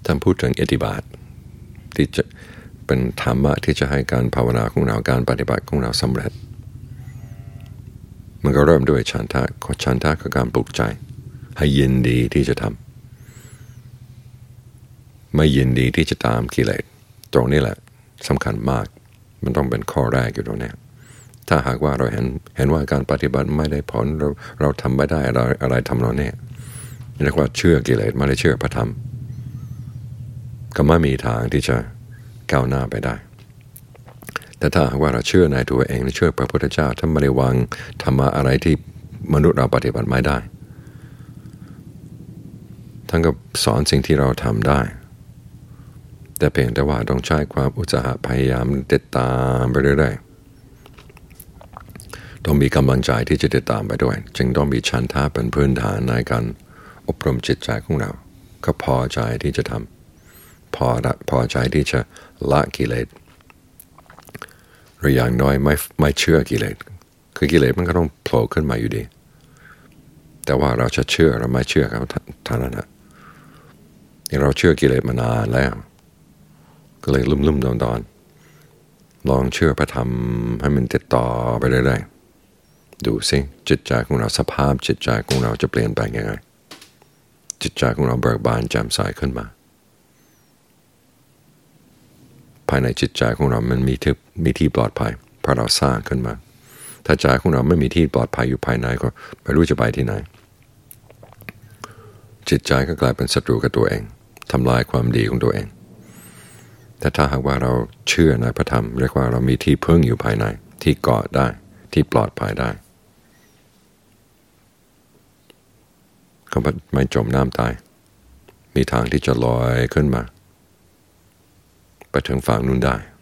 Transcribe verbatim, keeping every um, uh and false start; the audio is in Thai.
ท่านพูดถึงอิทธิบาทที่จะเป็นธรรมะที่จะให้การภาวนาของเราการปฏิบัติของเราสำเร็จมันก็เริ่มด้วยฉันทะฉันทะคือการปลุกใจให้ยินดีที่จะทำไม่ยินดีที่จะตามกิเลสตรงนี้แหละสำคัญมากมันต้องเป็นข้อแรกอยู่ตรงนี้ถ้าหากว่าเราเห็นเห็นว่าการปฏิบัติไม่ได้ผลเราเราทำไม่ได้อะไรอะไรทำเราเนี่ยเรียกว่าเชื่อกิเลสไม่ได้เชื่อพระธรรมก็ไม่มีทางที่จะก้าวหน้าไปได้แต่ถ้าหากว่าเราเชื่อในตัวเองและเชื่อพระพุทธเจ้าท่านไม่ได้วางธรรมะอะไรที่มนุษย์เราปฏิบัติไม่ได้ท่านก็สอนสิ่งที่เราทำได้แต่เพียงแต่ว่าต้องใช้ความอุตสาหะพยายามติดตามไปเรื่อยๆต้องมีกำลังใจที่จะติดตามไปด้วยจึงต้องมีฉันทะเป็นพื้นฐานในการอบรมจิตใจของเราก็พอใจที่จะทำพอพอใจที่จะละกิเลสหรืออย่างน้อยไม่ไม่เชื่อกิเลสคือกิเลสมันก็ต้องโผล่ขึ้นมาอยู่ดีแต่ว่าเราจะเชื่อเราไม่เชื่อครับท่านนะเราเชื่อกิเลสมานานแล้วก็เลยลุ่มๆดอนๆลองเชื่อพระธรรมให้มันติดต่อไปเรื่อยๆดูสิจิตใจของเราสภาพจิตใจของเราจะเปลี่ยนไปยังไงจิตใจของเราเบิกบานแจ่มใสขึ้นมาภายในจิตใจของเรามันมีที่มีที่ปลอดภัยเพราะเราสร้างขึ้นมาถ้าใจของเราไม่มีที่ปลอดภัยอยู่ภายในก็ไม่รู้จะไปที่ไหนจิตใจก็กลายเป็นศัตรูกับตัวเองทำลายความดีของตัวเองแต่ถ้าหากว่าเราเชื่อในพระธรรมเรียกว่าเรามีที่พึ่งอยู่ภายในที่เกาะได้ที่ปลอดภัยได้ก็ไม่จมน้ำตายมีทางที่จะลอยขึ้นมาไปถึงฝั่งนู้นได้